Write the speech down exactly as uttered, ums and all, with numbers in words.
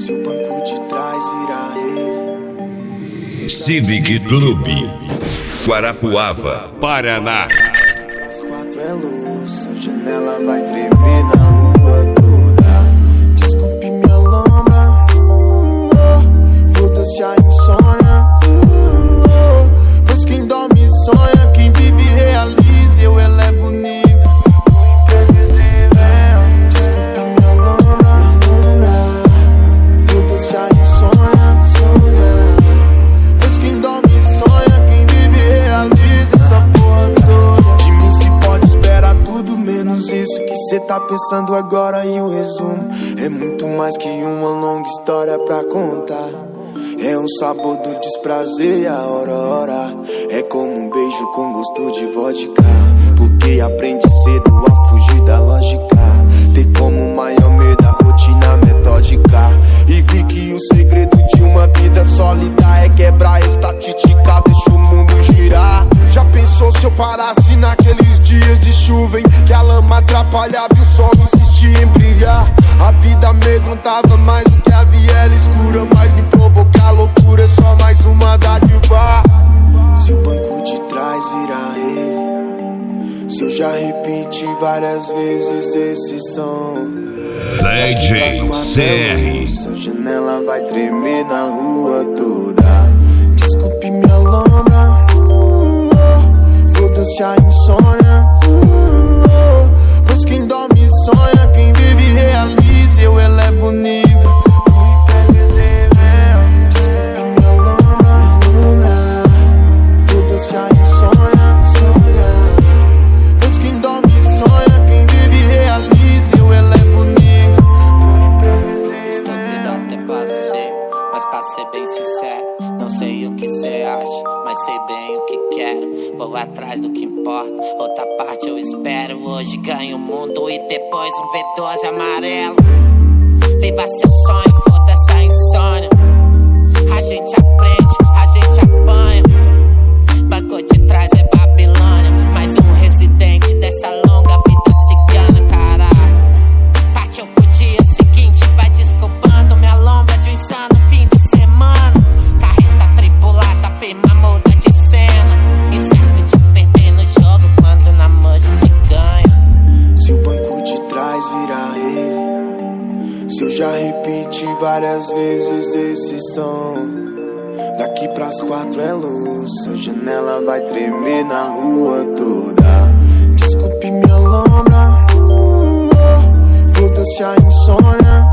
Se o banco de trás virar rave. Civic Club, Guarapuava, Paraná. Às quatro é luz, a janela vai tremer na rua toda. Desculpe minha lombra, foda-se a insônia. Pois quem dorme sonha, quem vive realiza, eu elevo o nível. Desculpe minha lombra, foda-se a insônia. Pois quem dorme sonha, quem vive realiza essa porra toda. De mim se pode esperar tudo menos isso que cê tá pensando agora. E o resumo é muito mais que uma longa história pra contar. É um sabor do desprazer e a hora é como um beijo com gosto de vodka. Porque aprende cedo a fugir da lógica. Ter como maior medo a rotina metódica. E vi que o segredo de uma vida sólida é quebrar a estatística, deixa o mundo girar. Já pensou se eu parasse naqueles dias de chuva em que a lama atrapalhava e o sol insistia em brilhar? A vida amedrontava mais do que a viela escura, mas me provocar loucura é só mais uma dádiva. Se o banco de trás virar rave, se eu já repeti várias vezes esse som. D J C R. A janela vai tremer na rua toda. Desculpe minha lombra, foda-se a insônia. Pois quem dorme sonha, quem vive realiza, eu elevo o nível. Desculpe minha lombra, foda-se a insônia. Pois quem dorme sonha, quem vive realiza, eu elevo o nível. Estúpido até passei, mas pra ser bem sincero, não sei o que cê acha, mas sei bem o que quero. Vou atrás do que importa, outra parte eu espero. Hoje ganho o mundo e depois um V doze amarelo. Viva seu sonho, foda-se a insônia. A gente aprende, a gente apanha. Banco de trás é Babilônia, mais um residente dessa longa vida cigana, caralho. Partiu pro dia seguinte, vai desculpando minha lombra de um insano fim de semana. Carreta tripulada, firma muda de cena. Incerto de perder no jogo quando na manja se ganha. Se o banco de trás virar rave, se eu já repeti várias vezes esse som. Daqui pras quatro é luz, a janela vai tremer na rua toda. Desculpe minha lombra, foda-se a insônia.